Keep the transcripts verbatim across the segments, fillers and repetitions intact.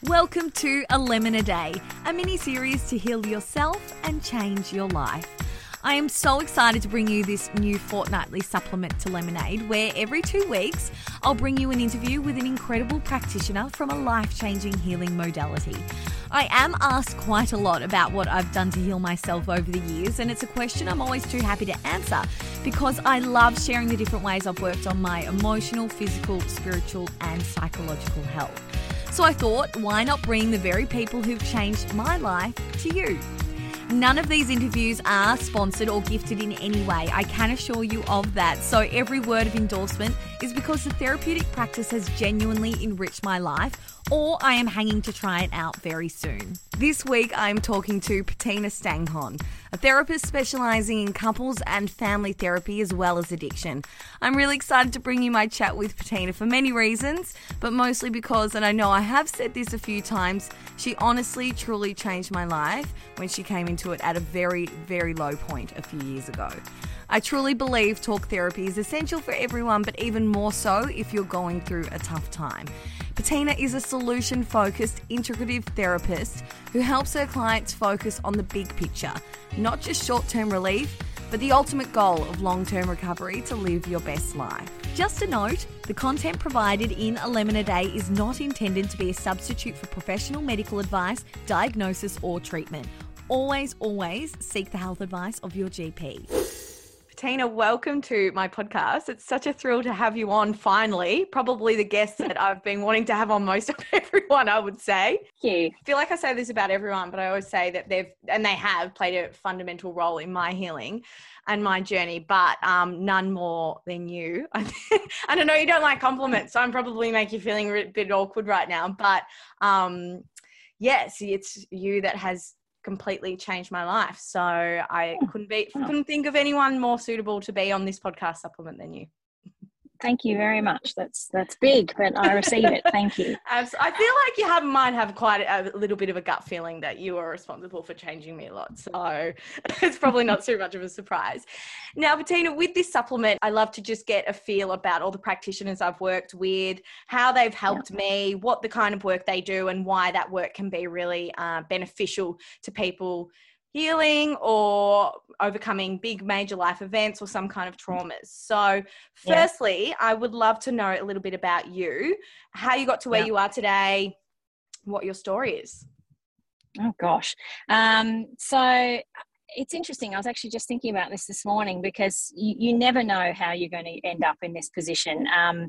Welcome to A Lemon a Day, a mini-series to heal yourself and change your life. I am so excited to bring you this new fortnightly supplement to Lemonade, where every two weeks I'll bring you an interview with an incredible practitioner from a life-changing healing modality. I am asked quite a lot about what I've done to heal myself over the years, and it's a question I'm always too happy to answer because I love sharing the different ways I've worked on my emotional, physical, spiritual, and psychological health. So I thought, why not bring the very people who've changed my life to you? None of these interviews are sponsored or gifted in any way. I can assure you of that. So every word of endorsement is because the therapeutic practice has genuinely enriched my life, or I am hanging to try it out very soon. This week I'm talking to Bettina Stanghon, a therapist specialising in couples and family therapy as well as addiction. I'm really excited to bring you my chat with Bettina for many reasons, but mostly because, and I know I have said this a few times, she honestly, truly changed my life when she came into it at a very, very low point a few years ago. I truly believe talk therapy is essential for everyone, but even more so if you're going through a tough time. Bettina is a solution-focused, integrative therapist who helps her clients focus on the big picture, not just short-term relief, but the ultimate goal of long-term recovery to live your best life. Just a note, the content provided in A Lemon a Day is not intended to be a substitute for professional medical advice, diagnosis, or treatment. Always, always seek the health advice of your G P. Bettina, welcome to my podcast. It's such a thrill to have you on finally. Probably the guest that I've been wanting to have on most of everyone, I would say. Thank you. I feel like I say this about everyone, but I always say that they've, and they have played a fundamental role in my healing and my journey, but um, none more than you. And I know you don't like compliments, so I'm probably making you feeling a bit awkward right now, but um, yes, it's you that has completely changed my life. So I couldn't be couldn't think of anyone more suitable to be on this podcast supplement than you. Thank you very much. That's that's big, but I receive it. Thank you. I feel like you have might have quite a, a little bit of a gut feeling that you are responsible for changing me a lot. So it's probably not too much of a surprise. Now, Bettina, with this supplement, I love to just get a feel about all the practitioners I've worked with, how they've helped yeah. me, what the kind of work they do, and why that work can be really uh, beneficial to people healing or overcoming big major life events or some kind of traumas. So firstly, yeah. I would love to know a little bit about you, how you got to where yeah. you are today, what your story is. Oh gosh. Um, so it's interesting. I was actually just thinking about this this morning because you, you never know how you're going to end up in this position. Um,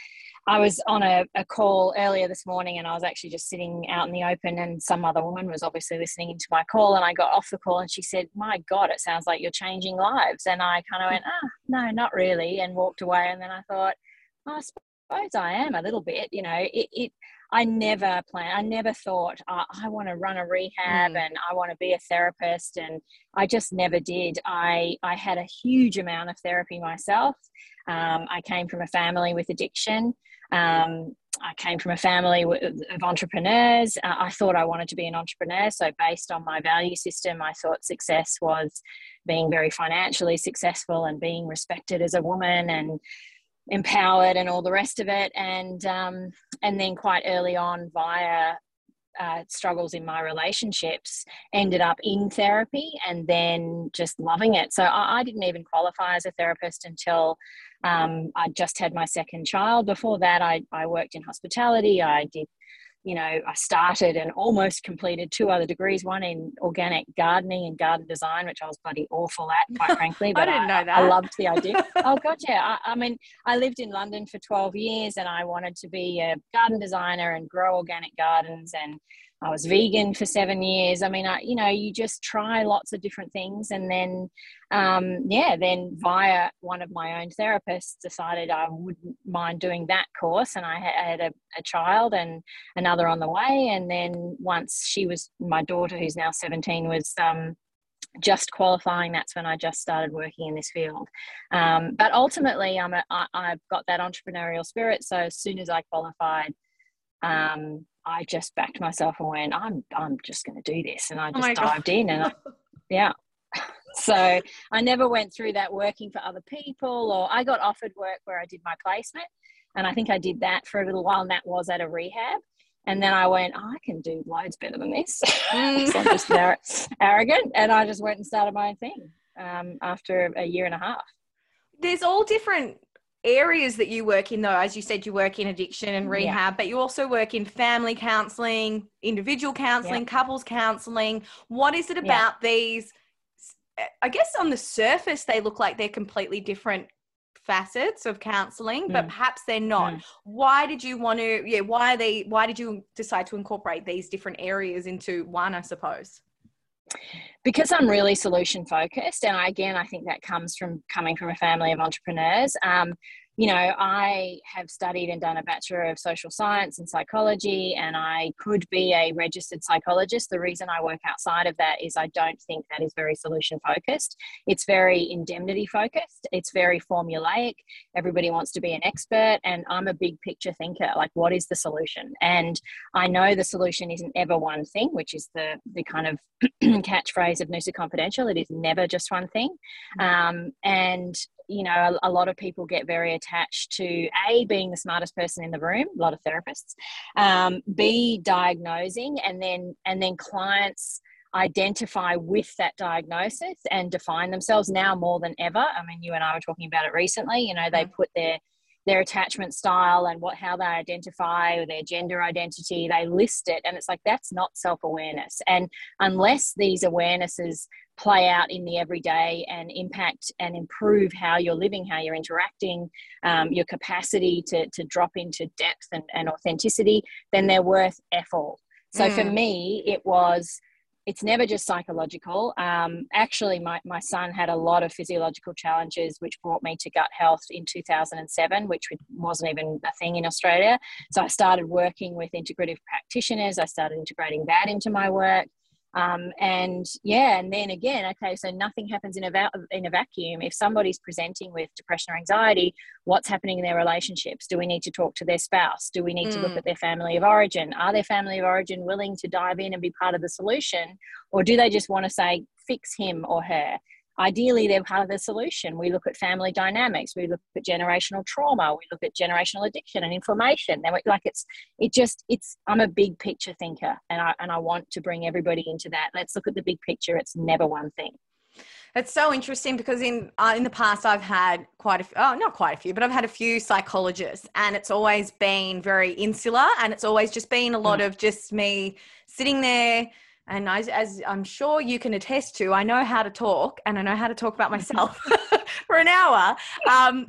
I was on a, a call earlier this morning and I was actually just sitting out in the open and some other woman was obviously listening into my call, and I got off the call and she said, "My God, it sounds like you're changing lives." And I kind of went, ah, no, not really, and walked away. And then I thought, oh, I suppose I am a little bit, you know, it, it I never planned, I never thought oh, I want to run a rehab mm. and I want to be a therapist. And I just never did. I, I had a huge amount of therapy myself. Um, I came from a family with addiction. Um, I came from a family of entrepreneurs. Uh, I thought I wanted to be an entrepreneur. So based on my value system, I thought success was being very financially successful and being respected as a woman and empowered and all the rest of it. And, um, and then quite early on, via uh, struggles in my relationships, ended up in therapy and then just loving it. So I, I didn't even qualify as a therapist until Um, I just had my second child. Before that, I, I worked in hospitality. I did, you know, I started and almost completed two other degrees, one in organic gardening and garden design, which I was bloody awful at, quite frankly. But I didn't I, know that. I loved the idea. Oh, God, yeah. I, I mean, I lived in London for twelve years and I wanted to be a garden designer and grow organic gardens, and I was vegan for seven years. I mean, I, you know, you just try lots of different things. And then, um, yeah, then via one of my own therapists decided I wouldn't mind doing that course. And I had a, a child and another on the way. And then once she was, my daughter, who's now seventeen, was um, just qualifying, that's when I just started working in this field. Um, but ultimately, I'm a, I, I've got that entrepreneurial spirit. So as soon as I qualified, um, I just backed myself and went, I'm I'm just going to do this. And I just oh dived God. in and I, yeah. So I never went through that working for other people, or I got offered work where I did my placement. And I think I did that for a little while, and that was at a rehab. And then I went, oh, I can do loads better than this. Mm. So I'm just ar- arrogant. And I just went and started my own thing um, after a year and a half. There's all different areas that you work in, though. As you said, you work in addiction and rehab, yeah. but you also work in family counselling, individual counselling, yeah. couples counselling. What is it about yeah. these? I guess on the surface, they look like they're completely different facets of counselling, mm. but perhaps they're not. Mm. Why did you want to, yeah, why are they, why did you decide to incorporate these different areas into one, I suppose? Because I'm really solution focused. And I, again, I think that comes from coming from a family of entrepreneurs. Um, you know, I have studied and done a Bachelor of Social Science and Psychology, and I could be a registered psychologist. The reason I work outside of that is I don't think that is very solution focused. It's very indemnity focused. It's very formulaic. Everybody wants to be an expert, and I'm a big picture thinker. Like, what is the solution? And I know the solution isn't ever one thing, which is the, the kind of catchphrase of Noosa Confidential. It is never just one thing. Um, and you know, a, a lot of people get very attached to A, being the smartest person in the room, a lot of therapists, um, B, diagnosing, and then and then clients identify with that diagnosis and define themselves now more than ever. I mean, you and I were talking about it recently. You know, they put their their attachment style and what how they identify, or their gender identity, they list it, and it's like, that's not self-awareness. And unless these awarenesses play out in the everyday and impact and improve how you're living, how you're interacting, um, your capacity to to drop into depth and, and authenticity, then they're worth F all. So mm. for me, it was, it's never just psychological. Um, actually, my, my son had a lot of physiological challenges, which brought me to gut health in two thousand seven, which wasn't even a thing in Australia. So I started working with integrative practitioners. I started integrating that into my work. Um, and yeah, and then again, okay, so nothing happens in a, va- in a vacuum. If somebody's presenting with depression or anxiety, what's happening in their relationships? Do we need to talk to their spouse? Do we need mm. to look at their family of origin? Are their family of origin willing to dive in and be part of the solution? Or do they just want to say, fix him or her? Ideally, they're part of the solution. We look at family dynamics. We look at generational trauma. We look at generational addiction and inflammation. Then, like it's, it just, it's. I'm a big picture thinker, and I and I want to bring everybody into that. Let's look at the big picture. It's never one thing. It's so interesting because in uh, in the past I've had quite a few, oh, not quite a few, but I've had a few psychologists, and it's always been very insular, and it's always just been a lot mm. of just me sitting there. And as, as I'm sure you can attest to, I know how to talk, and I know how to talk about myself for an hour. Um,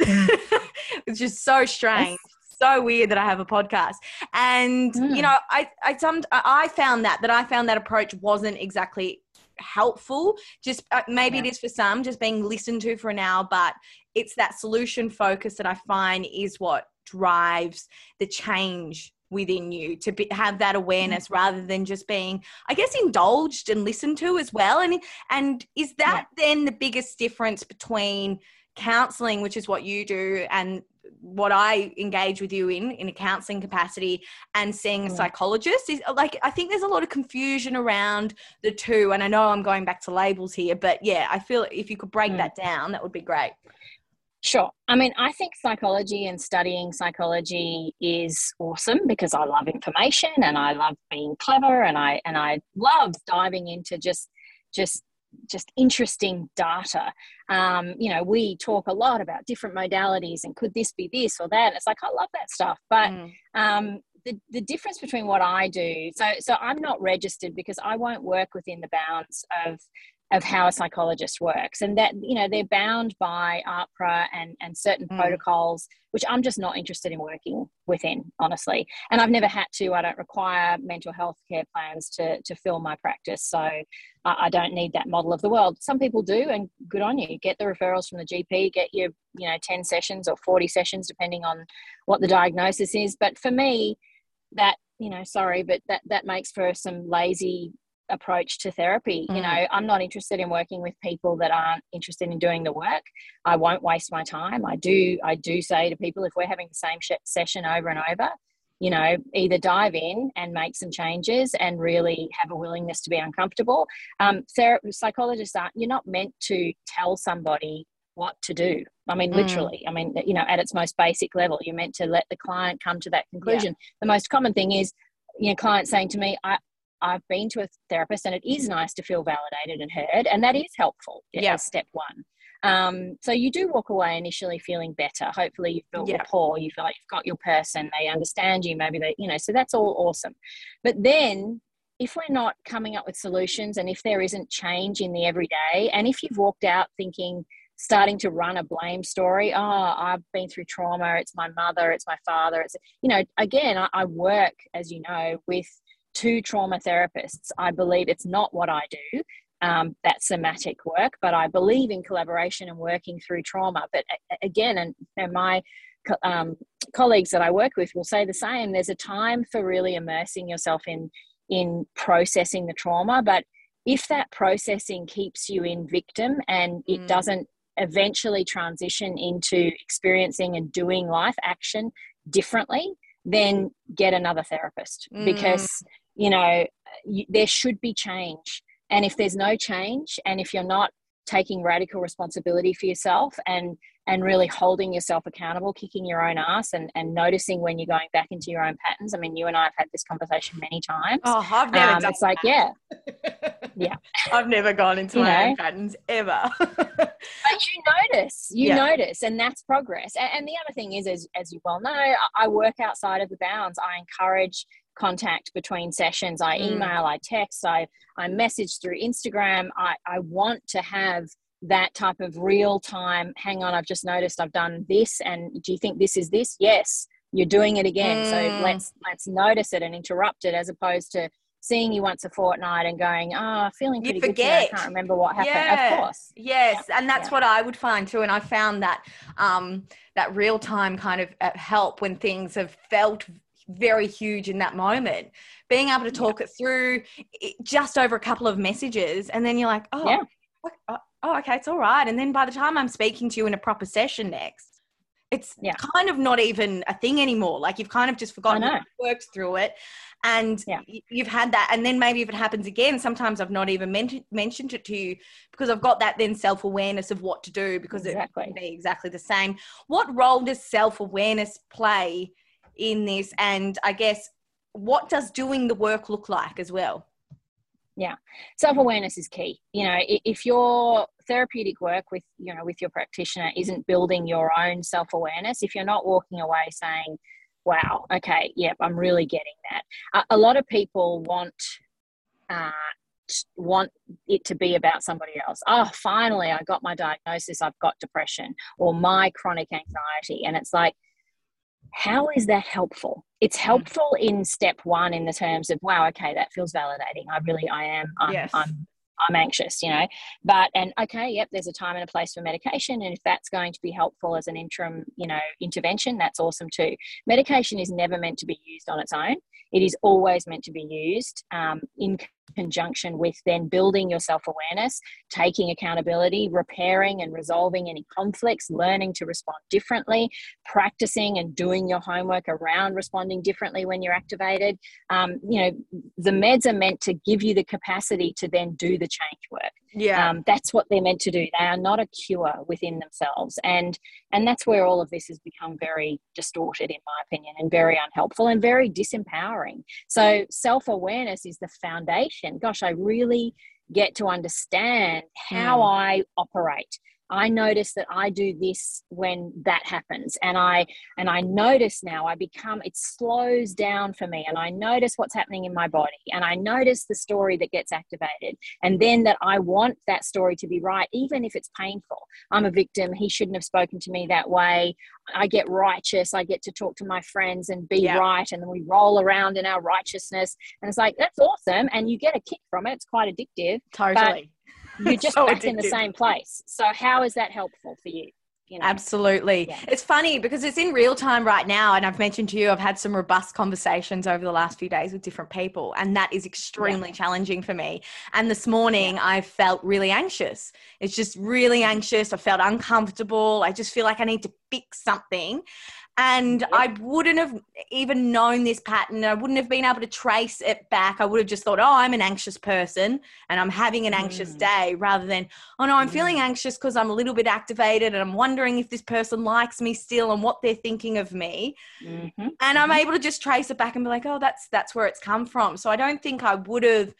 it's just so strange, so weird that I have a podcast. And, mm. you know, I, I, some, I found that, that I found that approach wasn't exactly helpful. Just uh, maybe yeah. it is for some, just being listened to for an hour, but it's that solution focus that I find is what drives the change within you, to be, have that awareness mm-hmm. rather than just being, I guess, indulged and listened to as well. And and is that yeah. then the biggest difference between counselling, which is what you do, and what I engage with you in, in a counselling capacity, and seeing a psychologist? Is like, I think there's a lot of confusion around the two. And I know I'm going back to labels here, but yeah, I feel if you could break mm. that down, that would be great. Sure. I mean, I think psychology and studying psychology is awesome because I love information and I love being clever, and I and I love diving into just just just interesting data. Um, you know, we talk a lot about different modalities and could this be this or that. And it's like, I love that stuff. But mm. um, the, the difference between what I do, so so I'm not registered because I won't work within the bounds of of how a psychologist works, and that, you know, they're bound by AHPRA and, and certain mm. protocols, which I'm just not interested in working within, honestly. And I've never had to. I don't require mental health care plans to, to fill my practice. So I, I don't need that model of the world. Some people do, and good on you. Get the referrals from the G P, get your, you know, ten sessions or forty sessions, depending on what the diagnosis is. But for me, that, you know, sorry, but that, that makes for some lazy approach to therapy. Mm. You know, I'm not interested in working with people that aren't interested in doing the work. I won't waste my time. I do, I do say to people, if we're having the same sh- session over and over, you know, either dive in and make some changes and really have a willingness to be uncomfortable. Um, ther- psychologists aren't, you're not meant to tell somebody what to do. I mean, literally, mm. I mean, you know, at its most basic level, you're meant to let the client come to that conclusion. Yeah. The most common thing is, you know, clients saying to me, I, I've been to a therapist and it is nice to feel validated and heard. And that is helpful yeah. as step one. Um, so you do walk away initially feeling better. Hopefully you've built yeah. rapport. You feel like you've got your person. They understand you. Maybe they, you know, so that's all awesome. But then if we're not coming up with solutions and if there isn't change in the everyday, and if you've walked out thinking, starting to run a blame story, oh, I've been through trauma, it's my mother, it's my father, it's, you know, again, I, I work, as you know, with two trauma therapists. I believe it's not what I do, um, that somatic work, but I believe in collaboration and working through trauma. But again, and, and my um, colleagues that I work with will say the same, there's a time for really immersing yourself in, in processing the trauma, but if that processing keeps you in victim and it mm. doesn't eventually transition into experiencing and doing life action differently, then get another therapist mm. because, you know, you, there should be change. And if there's no change, and if you're not taking radical responsibility for yourself and and really holding yourself accountable, kicking your own ass and, and noticing when you're going back into your own patterns. I mean, you and I have had this conversation many times. Oh, I've never um, done It's like, yeah. Yeah. I've never gone into you my know, own patterns ever. But you notice, you yeah. notice, and that's progress. And, and the other thing is, as, as you well know, I, I work outside of the bounds. I encourage contact between sessions. I email, mm. I text, I, I message through Instagram. I, I want to have that type of real time, hang on, I've just noticed I've done this, and do you think this is this? Yes, you're doing it again. Mm. So let's let's notice it and interrupt it, as opposed to seeing you once a fortnight and going, oh, feeling pretty good today, I can't remember what happened. Yeah. Of course. Yes. Yeah. And that's yeah. what I would find too. And I found that um, that real time kind of help when things have felt very huge in that moment, being able to talk yeah. it through just over a couple of messages. And then you're like, oh, yeah. oh, oh, okay, it's all right. And then by the time I'm speaking to you in a proper session next, it's yeah. kind of not even a thing anymore. Like you've kind of just forgotten how it works through it. And yeah. you've had that. And then maybe if it happens again, sometimes I've not even men- mentioned it to you because I've got that then self-awareness of what to do, because exactly. it can be exactly the same. What role does self-awareness play in this? And I guess, what does doing the work look like as well? Yeah. Self-awareness is key. You know, if your therapeutic work with, you know, with your practitioner isn't building your own self-awareness, if you're not walking away saying, wow, okay, yep, I'm really getting that. A, a lot of people want, uh, want it to be about somebody else. Oh, finally, I got my diagnosis. I've got depression or my chronic anxiety. And it's like, how is that helpful? It's helpful in step one in the terms of, wow, okay, that feels validating. I really, I am, I'm, yes. I'm, I'm anxious, you know, but, and okay, yep, there's a time and a place for medication. And if that's going to be helpful as an interim, you know, intervention, that's awesome too. Medication is never meant to be used on its own. It is always meant to be used um, in conjunction with then building your self-awareness, taking accountability, repairing and resolving any conflicts, learning to respond differently, practicing and doing your homework around responding differently when you're activated. Um, you know, the meds are meant to give you the capacity to then do the change work. Yeah. Um, that's what they're meant to do. They are not a cure within themselves. And, and that's where all of this has become very distorted, in my opinion, and very unhelpful and very disempowering. So self-awareness is the foundation. Gosh, I really get to understand how mm. I operate. I notice that I do this when that happens, and I and I notice now I become, it slows down for me, and I notice what's happening in my body, and I notice the story that gets activated, and then that I want that story to be right, even if it's painful. I'm a victim. He shouldn't have spoken to me that way. I get righteous. I get to talk to my friends and be yeah. right, and then we roll around in our righteousness, and it's like, that's awesome, and you get a kick from it. It's quite addictive. Totally. You're just so back addictive. In the same place. So how is that helpful for you? You know? Absolutely. Yeah. It's funny because it's in real time right now. And I've mentioned to you, I've had some robust conversations over the last few days with different people. And that is extremely yeah. challenging for me. And this morning yeah. I felt really anxious. It's just really anxious. I felt uncomfortable. I just feel like I need to fix something. And Yep. I wouldn't have even known this pattern. I wouldn't have been able to trace it back. I would have just thought, oh, I'm an anxious person and I'm having an anxious Mm. day, rather than, oh no, I'm Mm. feeling anxious because I'm a little bit activated and I'm wondering if this person likes me still and what they're thinking of me. Mm-hmm. And I'm Mm-hmm. able to just trace it back and be like, oh, that's that's where it's come from. So I don't think I would have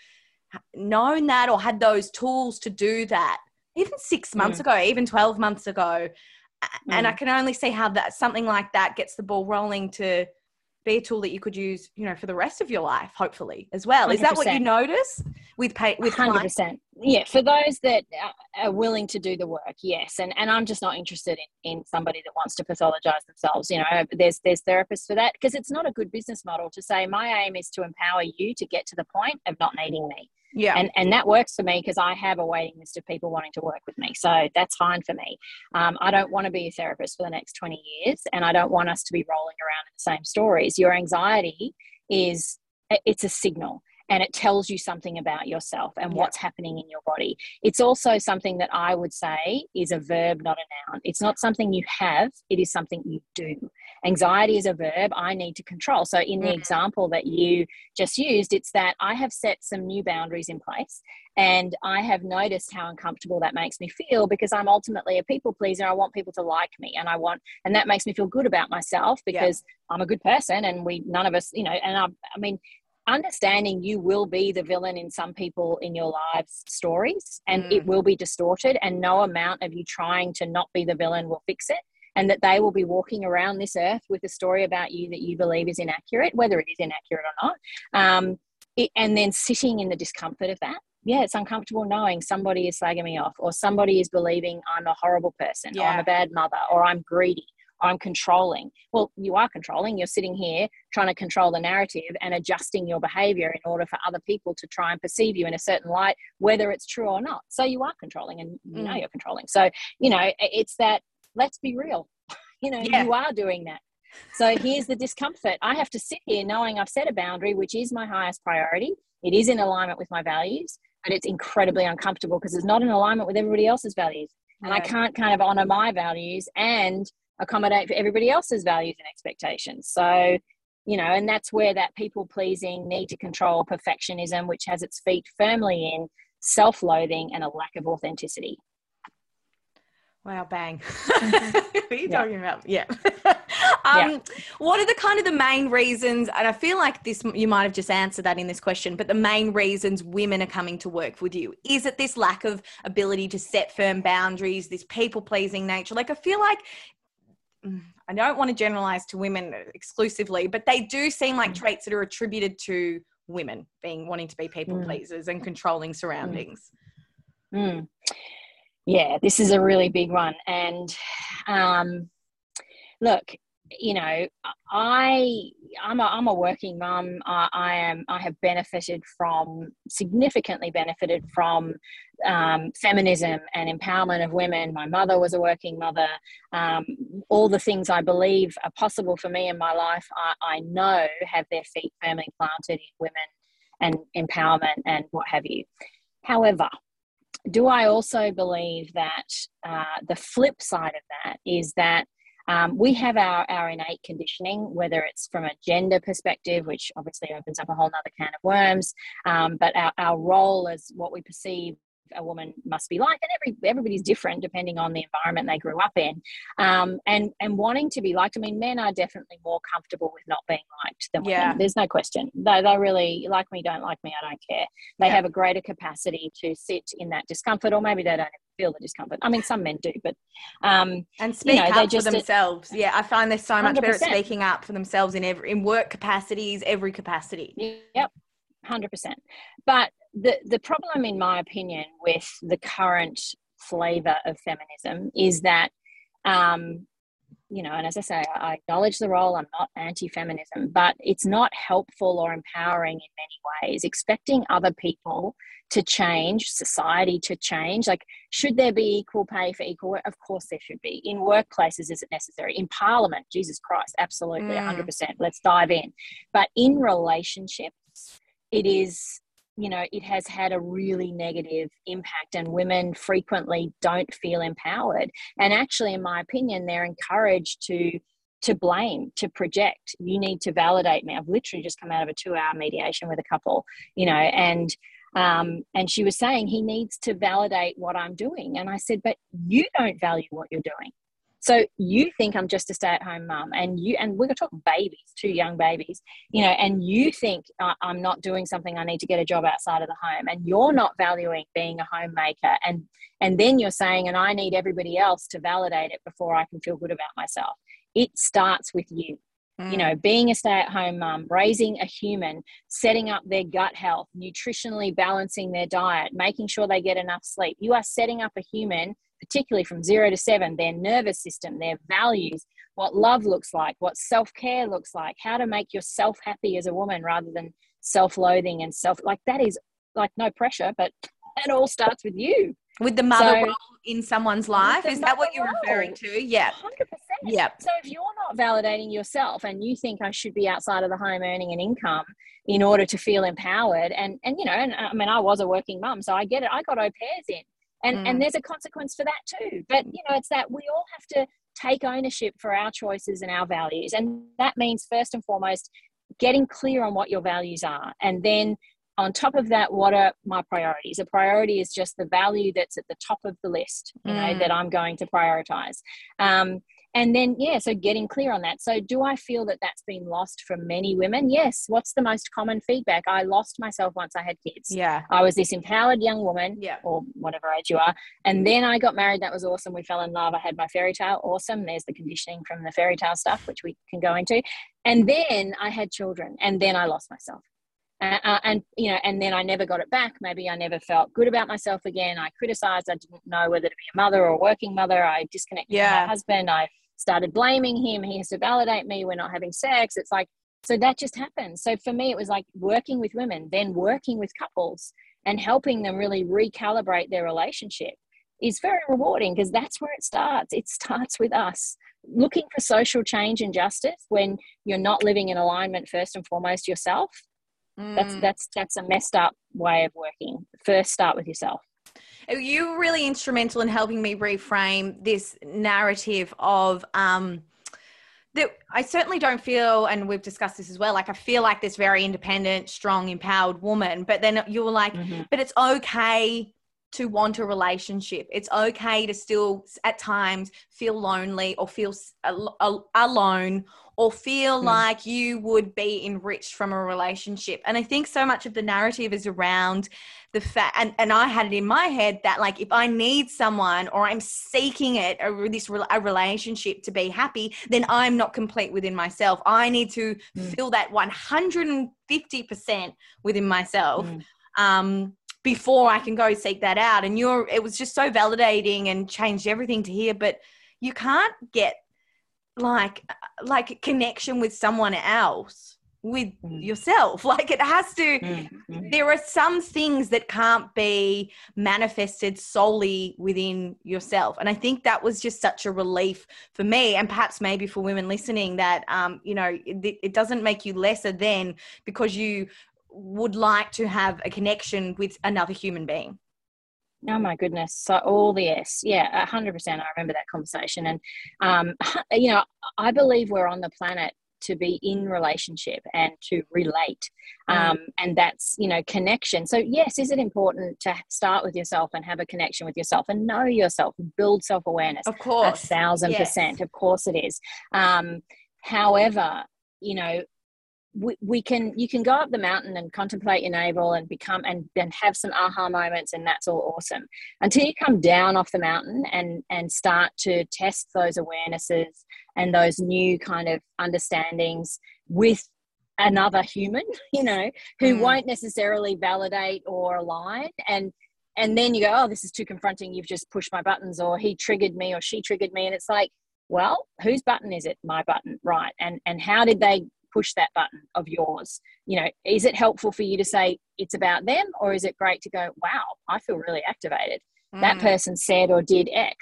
known that or had those tools to do that even six months Mm. ago, even twelve months ago. And I Mm. can only see how that something like that gets the ball rolling to be a tool that you could use, you know, for the rest of your life, hopefully, as well. Is that what you one hundred percent. notice with pay, with one hundred clients? percent. Yeah, for those that are willing to do the work, yes. And and I'm just not interested in, in somebody that wants to pathologize themselves. You know, there's there's therapists for that, because it's not a good business model to say my aim is to empower you to get to the point of not needing me. Yeah. And and that works for me because I have a waiting list of people wanting to work with me. So that's fine for me. Um, I don't want to be a therapist for the next twenty years, and I don't want us to be rolling around in the same stories. Your anxiety is, it's a signal, and it tells you something about yourself and Yeah. what's happening in your body. It's also something that I would say is a verb, not a noun. It's not something you have, it is something you do. Anxiety is a verb I need to control. So in the Mm. example that you just used, it's that I have set some new boundaries in place, and I have noticed how uncomfortable that makes me feel, because I'm ultimately a people pleaser. I want people to like me, and I want, and that makes me feel good about myself because yeah. I'm a good person, and we, none of us, you know, and I, I mean, understanding you will be the villain in some people in your lives' stories, and Mm. it will be distorted, and no amount of you trying to not be the villain will fix it. And that they will be walking around this earth with a story about you that you believe is inaccurate, whether it is inaccurate or not. Um, it, and then sitting in the discomfort of that. Yeah, it's uncomfortable knowing somebody is slagging me off, or somebody is believing I'm a horrible person, Yeah. or I'm a bad mother, or I'm greedy, or I'm controlling. Well, you are controlling. You're sitting here trying to control the narrative and adjusting your behavior in order for other people to try and perceive you in a certain light, whether it's true or not. So you are controlling, and you know Mm. you're controlling. So, you know, it's that, let's be real. You know, Yeah. you are doing that. So here's the discomfort. I have to sit here knowing I've set a boundary, which is my highest priority. It is in alignment with my values, but it's incredibly uncomfortable because it's not in alignment with everybody else's values. And Yeah. I can't kind of honor my values and accommodate for everybody else's values and expectations. So, you know, and that's where that people pleasing, need to control, perfectionism, which has its feet firmly in self-loathing and a lack of authenticity. Wow, bang. What are you Yeah. talking about? Yeah. um, Yeah. What are the kind of the main reasons, and I feel like this, you might have just answered that in this question, but the main reasons women are coming to work with you? Is it this lack of ability to set firm boundaries, this people-pleasing nature? Like, I feel like, I don't want to generalize to women exclusively, but they do seem like traits that are attributed to women, being wanting to be people Mm. pleasers and controlling surroundings. Mm. Yeah, this is a really big one. And um, look, you know, I I'm a, I'm a working mum. I, I am I have benefited from significantly benefited from um, feminism and empowerment of women. My mother was a working mother. Um, all the things I believe are possible for me in my life, I, I know have their feet firmly planted in women and empowerment and what have you. However, do I also believe that uh, the flip side of that is that um, we have our, our innate conditioning, whether it's from a gender perspective, which obviously opens up a whole nother can of worms, um, but our, our role as what we perceive a woman must be like, and every everybody's different depending on the environment they grew up in, um, and and wanting to be liked. I mean, men are definitely more comfortable with not being liked than women. Yeah. There's no question. They they really like me, don't like me, I don't care. They Yeah. have a greater capacity to sit in that discomfort, or maybe they don't feel the discomfort. I mean, some men do, but um, And speak you know, up they for just themselves. Yeah, I find they're so much better at one hundred percent. speaking up for themselves in every in work capacities, every capacity. Yep, one hundred percent. But the, the problem, in my opinion, with the current flavour of feminism is that, um, you know, and as I say, I acknowledge the role, I'm not anti-feminism, but it's not helpful or empowering in many ways. Expecting other people to change, society to change, like, should there be equal pay for equal work? Of course there should be. In workplaces, is it necessary? In Parliament, Jesus Christ, absolutely, Mm. one hundred percent. Let's dive in. But in relationships, it is, you know, it has had a really negative impact, and women frequently don't feel empowered. And actually, in my opinion, they're encouraged to to blame, to project. You need to validate me. I've literally just come out of a two-hour mediation with a couple, you know, and um, and she was saying he needs to validate what I'm doing. And I said, but you don't value what you're doing. So you think I'm just a stay-at-home mum, and you and we're talking babies, two young babies, you know, and you think uh, I'm not doing something. I need to get a job outside of the home, and you're not valuing being a homemaker. And and then you're saying, and I need everybody else to validate it before I can feel good about myself. It starts with you. Mm. You know, being a stay-at-home mum, raising a human, setting up their gut health, nutritionally balancing their diet, making sure they get enough sleep. You are setting up a human, particularly from zero to seven, their nervous system, their values, what love looks like, what self-care looks like, how to make yourself happy as a woman rather than self-loathing and self, like that is like no pressure, but that all starts with you. With the mother so, role in someone's life. Is that what you're role. referring to? Yeah. one hundred percent. Yeah. So if you're not validating yourself and you think I should be outside of the home earning an income in order to feel empowered, and, and you know, and I mean, I was a working mum, so I get it. I got au pairs in. And mm. and there's a consequence for that too. But, you know, it's that we all have to take ownership for our choices and our values. And that means first and foremost, getting clear on what your values are. And then on top of that, what are my priorities? A priority is just the value that's at the top of the list, you know, mm. that I'm going to prioritize. Um, and then, yeah, so getting clear on that. So do I feel that that's been lost for many women? Yes. What's the most common feedback? I lost myself once I had kids. Yeah. I was this empowered young woman, yeah. or whatever age you are. And then I got married. That was awesome. We fell in love. I had my fairy tale. Awesome. There's the conditioning from the fairy tale stuff, which we can go into. And then I had children, and then I lost myself. Uh, uh, and, you know, and then I never got it back. Maybe I never felt good about myself again. I criticized. I didn't know whether to be a mother or a working mother. I disconnected yeah. from my husband. I started blaming him. He has to validate me. We're not having sex. It's like, so that just happens. So for me, it was like working with women, then working with couples and helping them really recalibrate their relationship is very rewarding, because that's where it starts. It starts with us looking for social change and justice when you're not living in alignment first and foremost yourself. Mm. That's, that's, that's a messed up way of working. First, start with yourself. You were really instrumental in helping me reframe this narrative of um, that I certainly don't feel, and we've discussed this as well, like I feel like this very independent, strong, empowered woman, but then you were like, mm-hmm. but it's okay to want a relationship. It's okay to still at times feel lonely or feel al- al- alone or feel mm. like you would be enriched from a relationship. And I think so much of the narrative is around the fact, and, and I had it in my head that like, if I need someone or I'm seeking it, or this a relationship to be happy, then I'm not complete within myself. I need to mm. feel that one hundred fifty percent within myself. Mm. Um, before I can go seek that out. And you're, it was just so validating and changed everything to hear, but you can't get like, like connection with someone else with mm. yourself. Like it has to, mm-hmm. there are some things that can't be manifested solely within yourself. And I think that was just such a relief for me, and perhaps maybe for women listening, that, um, you know, it, it doesn't make you lesser than because you would like to have a connection with another human being. Oh my goodness. So all the S. Yeah, a hundred percent. I remember that conversation. And, um, you know, I believe we're on the planet to be in relationship and to relate. Um, mm. And that's, you know, connection. So yes, is it important to start with yourself and have a connection with yourself and know yourself and build self-awareness? Of course. A thousand yes. percent. Of course it is. Um, however, you know, We, we can, you can go up the mountain and contemplate your navel and become, and then have some aha moments, and that's all awesome, until you come down off the mountain and, and start to test those awarenesses and those new kind of understandings with another human, you know, who mm. won't necessarily validate or align. And, and then you go, oh, this is too confronting. You've just pushed my buttons, or he triggered me or she triggered me. And it's like, well, whose button is it? My button. Right. And, and how did they push that button of yours? You know, is it helpful for you to say it's about them, or is it great to go, wow, I feel really activated. Mm. That person said or did X.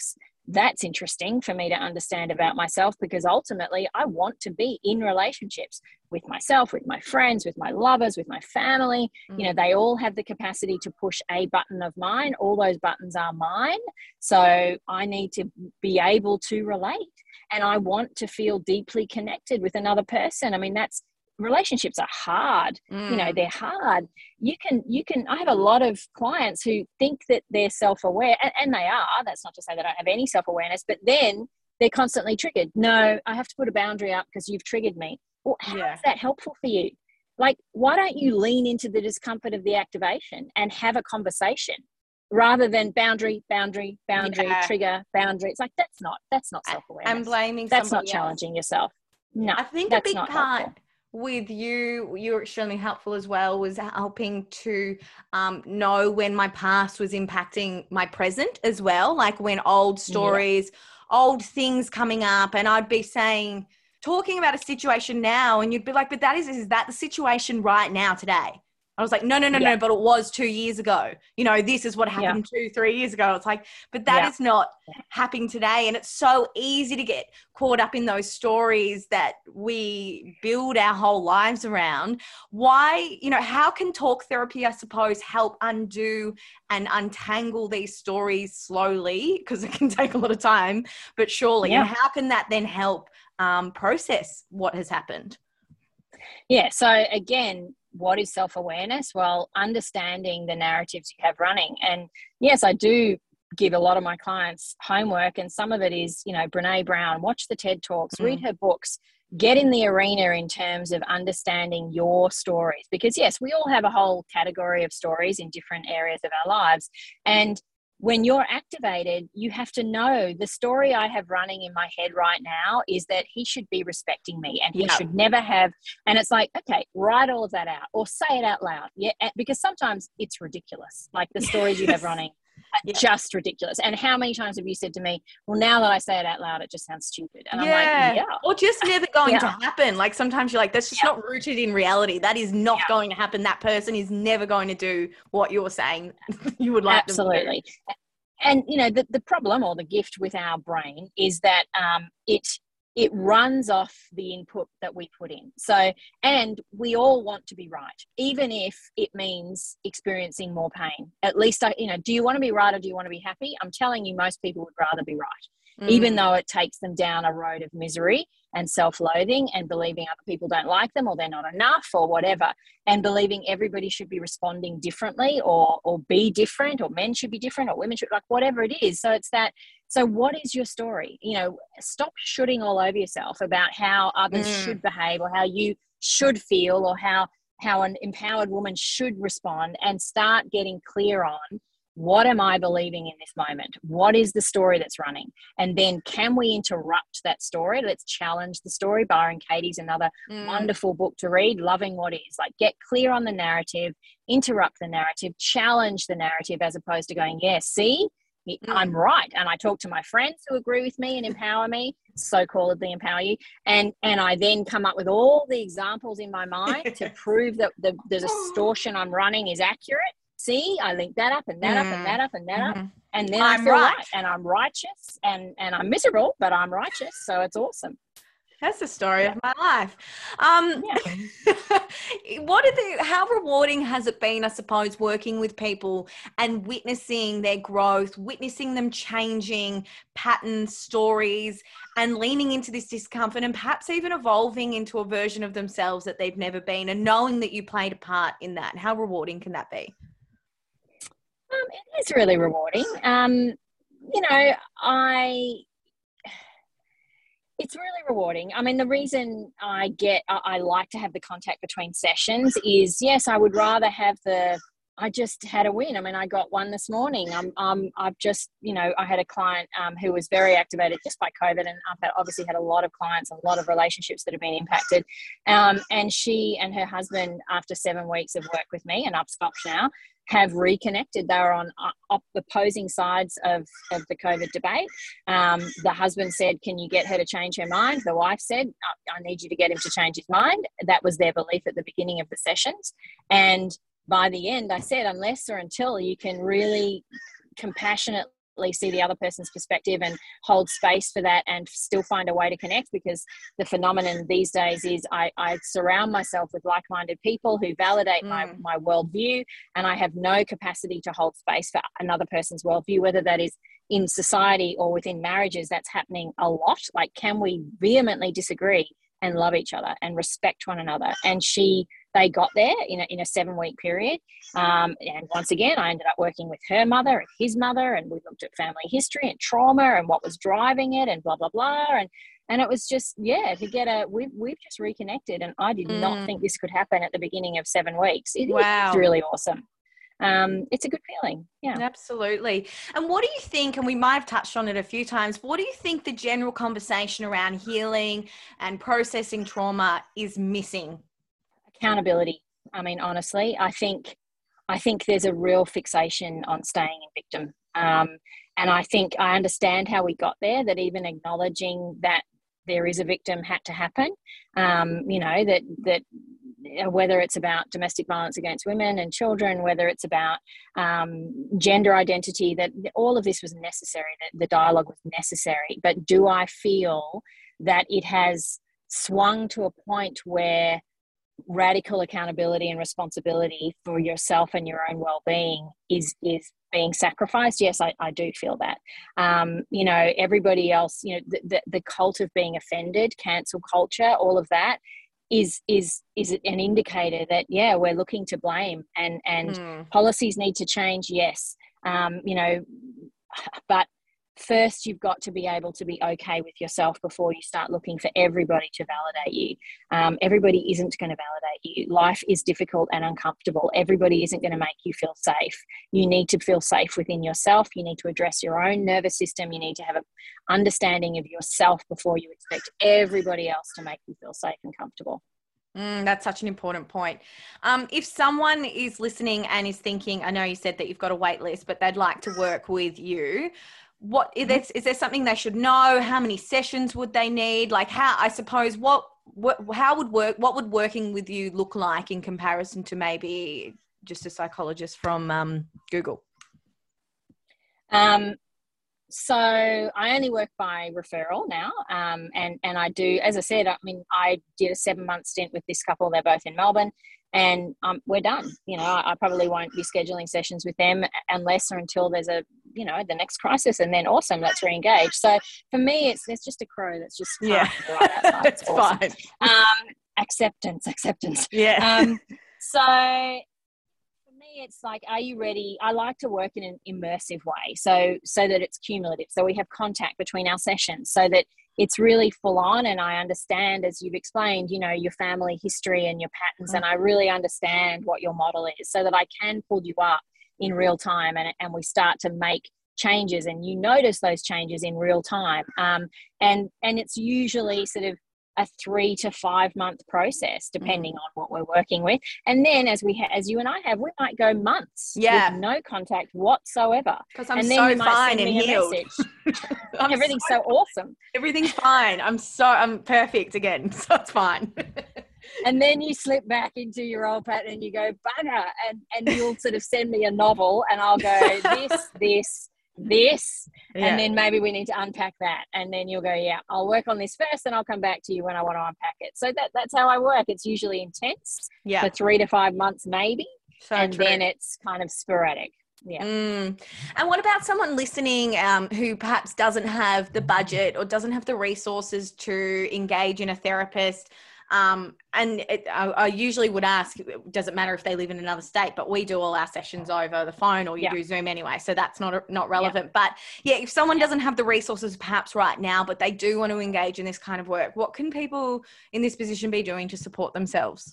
that's interesting for me to understand about myself, because ultimately I want to be in relationships with myself, with my friends, with my lovers, with my family. Mm. You know, they all have the capacity to push a button of mine. All those buttons are mine. So I need to be able to relate, and I want to feel deeply connected with another person. I mean, that's, relationships are hard. Mm. You know, they're hard. You can, you can, I have a lot of clients who think that they're self-aware, and, and they are. That's not to say they don't have any self-awareness, but then they're constantly triggered. No, I have to put a boundary up because you've triggered me. Well, how yeah. is that helpful for you? Like, why don't you lean into the discomfort of the activation and have a conversation rather than boundary, boundary, boundary, yeah. trigger, boundary? It's like, that's not, that's not self-awareness. And blaming That's not else. challenging yourself. No, I think a big part helpful. With you, you were extremely helpful as well, was helping to um, know when my past was impacting my present as well. Like when old stories, yeah. old things coming up, and I'd be saying, talking about a situation now, and you'd be like, but that is, is that the situation right now today? I was like, no, no, no, yeah. no, but it was two years ago. You know, this is what happened yeah. two, three years ago. It's like, but that yeah. is not happening today. And it's so easy to get caught up in those stories that we build our whole lives around. Why, you know, how can talk therapy, I suppose, help undo and untangle these stories slowly? Because it can take a lot of time, but surely. Yeah. And how can that then help um, process what has happened? Yeah. So again, what is self-awareness? Well, understanding the narratives you have running. And yes, I do give a lot of my clients homework, and some of it is, you know, Brene Brown, watch the TED Talks, mm. read her books, get in the arena in terms of understanding your stories. Because yes, we all have a whole category of stories in different areas of our lives. And when you're activated, you have to know the story I have running in my head right now is that he should be respecting me, and he yeah. should never have. And it's like, okay, write all of that out or say it out loud. Yeah. Because sometimes it's ridiculous. Like the stories you have running are yeah. just ridiculous. And how many times have you said to me, well, now that I say it out loud, it just sounds stupid. And yeah. I'm like, yeah. Or just never going yeah. to happen. Like sometimes you're like, that's just yeah. not rooted in reality. That is not yeah. going to happen. That person is never going to do what you're saying you would like Absolutely. them to do. And, you know, the, the problem or the gift with our brain is that um, it it runs off the input that we put in. So, and we all want to be right, even if it means experiencing more pain. At least, I, you know, do you want to be right or do you want to be happy? I'm telling you, most people would rather be right, mm. even though it takes them down a road of misery and self-loathing and believing other people don't like them or they're not enough or whatever, and believing everybody should be responding differently or or be different, or men should be different or women should, like whatever it is. So it's that, so what is your story? You know, stop shooting all over yourself about how others mm. should behave or how you should feel or how how an empowered woman should respond, and start getting clear on, what am I believing in this moment? What is the story that's running? And then can we interrupt that story? Let's challenge the story. Byron Katie's another mm. wonderful book to read, Loving What Is. Like, get clear on the narrative, interrupt the narrative, challenge the narrative, as opposed to going, yeah, see, mm. I'm right. And I talk to my friends who agree with me and empower me, so-calledly empower you. And, and I then come up with all the examples in my mind to prove that the, the distortion I'm running is accurate. See, I link that up and that mm. up and that up and that mm-hmm. up. And then I'm I feel right. right. And I'm righteous, and, and I'm miserable, but I'm righteous. So it's awesome. That's the story yeah. of my life. Um, yeah. What are the, how rewarding has it been, I suppose, working with people and witnessing their growth, witnessing them changing patterns, stories, and leaning into this discomfort and perhaps even evolving into a version of themselves that they've never been, and knowing that you played a part in that? How rewarding can that be? Um, it is really rewarding. Um, you know, I, it's really rewarding. I mean, the reason I get, I, I like to have the contact between sessions is, yes, I would rather have the, I just had a win. I mean, I got one this morning. I'm, um, I've just, you know, I had a client um, who was very activated just by COVID, and I've had, obviously had a lot of clients, a lot of relationships that have been impacted. Um, and she and her husband, after seven weeks of work with me, and I've stopped now, have reconnected. They were on op- opposing sides of, of the COVID debate. Um, the husband said, can you get her to change her mind? The wife said, I, I need you to get him to change his mind. That was their belief at the beginning of the sessions. And by the end, I said, unless or until you can really compassionately completely see the other person's perspective and hold space for that and still find a way to connect, because the phenomenon these days is I, I surround myself with like-minded people who validate mm. my, my worldview, and I have no capacity to hold space for another person's worldview, whether that is in society or within marriages. That's happening a lot. Like, can we vehemently disagree and love each other and respect one another? And she, they got there in a, in a seven week period. Um, and once again, I ended up working with her mother and his mother, and we looked at family history and trauma and what was driving it and blah, blah, blah. And, and it was just, yeah, to get a, we've, we've just reconnected. And I did mm. not think this could happen at the beginning of seven weeks. It wow. is really awesome. Um, it's a good feeling. Yeah, absolutely. And what do you think, and we might have touched on it a few times, what do you think the general conversation around healing and processing trauma is missing? Accountability. I mean, honestly, I think, I think there's a real fixation on staying a victim. Um, and I think I understand how we got there, that even acknowledging that there is a victim had to happen. Um, you know, that, that, whether it's about domestic violence against women and children, whether it's about um, gender identity, that all of this was necessary, that the dialogue was necessary. But do I feel that it has swung to a point where radical accountability and responsibility for yourself and your own well-being is is being sacrificed? Yes, I, I do feel that. Um, you know, everybody else, you know, the, the, the cult of being offended, cancel culture, all of that, is is is an indicator that, yeah, we're looking to blame, and and mm. policies need to change, yes, um, you know, but first you've got to be able to be okay with yourself before you start looking for everybody to validate you. Um, everybody isn't going to validate you. Life is difficult and uncomfortable. Everybody isn't going to make you feel safe. You need to feel safe within yourself. You need to address your own nervous system. You need to have an understanding of yourself before you expect everybody else to make you feel safe and comfortable. Mm, that's such an important point. Um, if someone is listening and is thinking, I know you said that you've got a wait list, but they'd like to work with you, what is there, is there something they should know? How many sessions would they need? Like, how, I suppose, what, what, how would work, what would working with you look like in comparison to maybe just a psychologist from um, Google? Um, so I only work by referral now. Um, and, and I do, as I said, I mean, I did a seven month stint with this couple. They're both in Melbourne. And um, we're done. You know, I, I probably won't be scheduling sessions with them unless or until there's a, you know, the next crisis, and then awesome, let's re-engage. So for me, it's there's just a crow that's just yeah, right outside. It's, it's awesome. Fine. Um, acceptance, acceptance. Yeah. Um, so for me, it's like, are you ready? I like to work in an immersive way, so so that it's cumulative. So we have contact between our sessions, so that it's really full on, and I understand, as you've explained, you know, your family history and your patterns, mm-hmm. and I really understand what your model is, so that I can pull you up in real time, and, and we start to make changes, and you notice those changes in real time. Um, and, and it's usually sort of a three to five month process, depending mm. on what we're working with. And then as we ha- as you and I have, we might go months yeah. with no contact whatsoever. Because I'm and so then you might fine send and me healed. A Everything's so, so awesome. Everything's fine. I'm so, I'm perfect again. So it's fine. And then you slip back into your old pattern and you go, bugger, and, and you'll sort of send me a novel and I'll go, this, this, this, yeah. and then maybe we need to unpack that. And then you'll go, yeah, I'll work on this first and I'll come back to you when I want to unpack it. So that that's how I work. It's usually intense yeah. for three to five months maybe, so and true. Then it's kind of sporadic. Yeah. Mm. And what about someone listening um, who perhaps doesn't have the budget or doesn't have the resources to engage in a therapist? Um, and it, I, I usually would ask, does it matter if they live in another state? But we do all our sessions over the phone, or you yeah. do Zoom anyway. So that's not, not relevant. Yeah. But yeah, if someone doesn't have the resources perhaps right now, but they do want to engage in this kind of work, what can people in this position be doing to support themselves?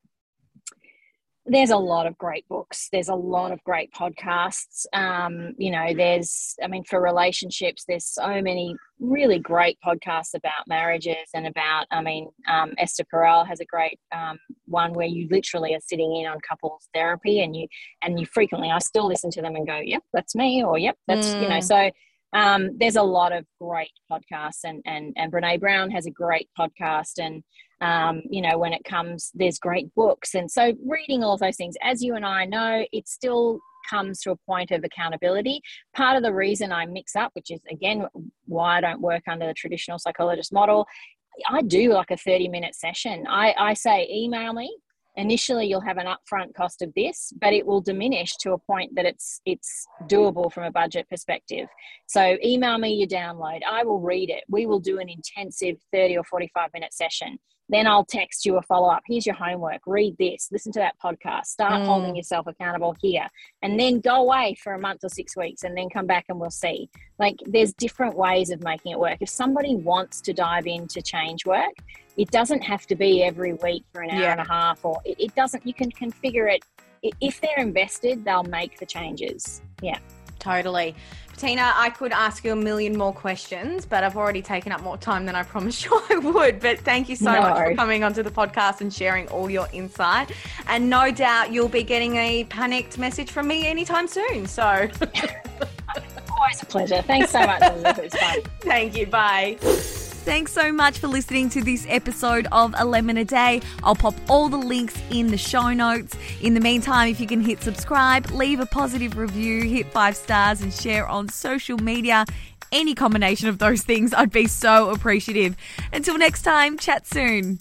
There's a lot of great books. There's a lot of great podcasts. Um, you know, there's, I mean, for relationships, there's so many really great podcasts about marriages and about, I mean, um, Esther Perel has a great um, one where you literally are sitting in on couples therapy, and you, and you frequently, I still listen to them and go, yep, that's me, or yep, that's, mm. you know, so um, there's a lot of great podcasts, and, and, and Brene Brown has a great podcast, and, Um, you know, when it comes, there's great books. And so reading all of those things, as you and I know, it's still comes to a point of accountability. Part of the reason I mix up, which is again why I don't work under the traditional psychologist model, I do like a thirty minute session. I, I say, email me. Initially, you'll have an upfront cost of this, but it will diminish to a point that it's it's doable from a budget perspective. So email me your download. I will read it. We will do an intensive thirty or forty-five minute session. Then I'll text you a follow-up. Here's your homework. Read this. Listen to that podcast. Start mm. holding yourself accountable here. And then go away for a month or six weeks and then come back and we'll see. Like, there's different ways of making it work. If somebody wants to dive into change work, it doesn't have to be every week for an hour yeah. and a half, or it, it doesn't, you can configure it. If they're invested, they'll make the changes. Yeah. Totally. Bettina, I could ask you a million more questions, but I've already taken up more time than I promised you I would. But thank you so no. much for coming onto the podcast and sharing all your insight. And no doubt you'll be getting a panicked message from me anytime soon. So always a pleasure. Thanks so much, Elizabeth. It was fun. Thank you. Bye. Thanks so much for listening to this episode of A Lemon a Day. I'll pop all the links in the show notes. In the meantime, if you can hit subscribe, leave a positive review, hit five stars and share on social media, any combination of those things, I'd be so appreciative. Until next time, chat soon.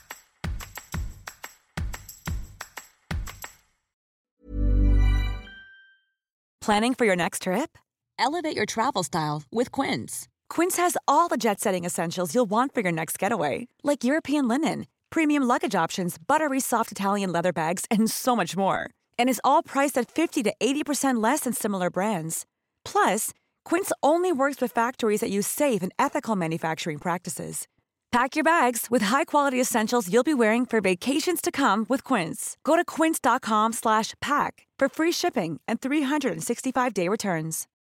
Planning for your next trip? Elevate your travel style with Quince. Quince has all the jet-setting essentials you'll want for your next getaway, like European linen, premium luggage options, buttery soft Italian leather bags, and so much more. And is all priced at fifty to eighty percent less than similar brands. Plus, Quince only works with factories that use safe and ethical manufacturing practices. Pack your bags with high-quality essentials you'll be wearing for vacations to come with Quince. Go to quince.com slash pack for free shipping and three sixty-five day returns.